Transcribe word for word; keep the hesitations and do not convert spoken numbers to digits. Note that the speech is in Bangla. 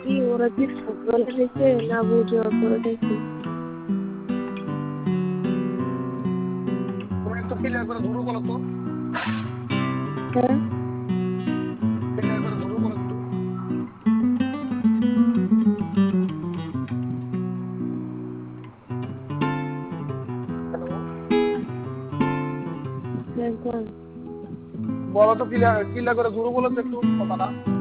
কি ওরা কি ফুটবল খেলছে না বুঝে করে দেখি তুমি একটু ক্লিয়ার করে ধরো বলো তো হ্যাঁ ক্লিয়ার করে ধরো বলো তো হ্যালো একদম বলো তো ক্লিয়ার ক্লিয়ার করে ধরো বলো তো একটু কথাটা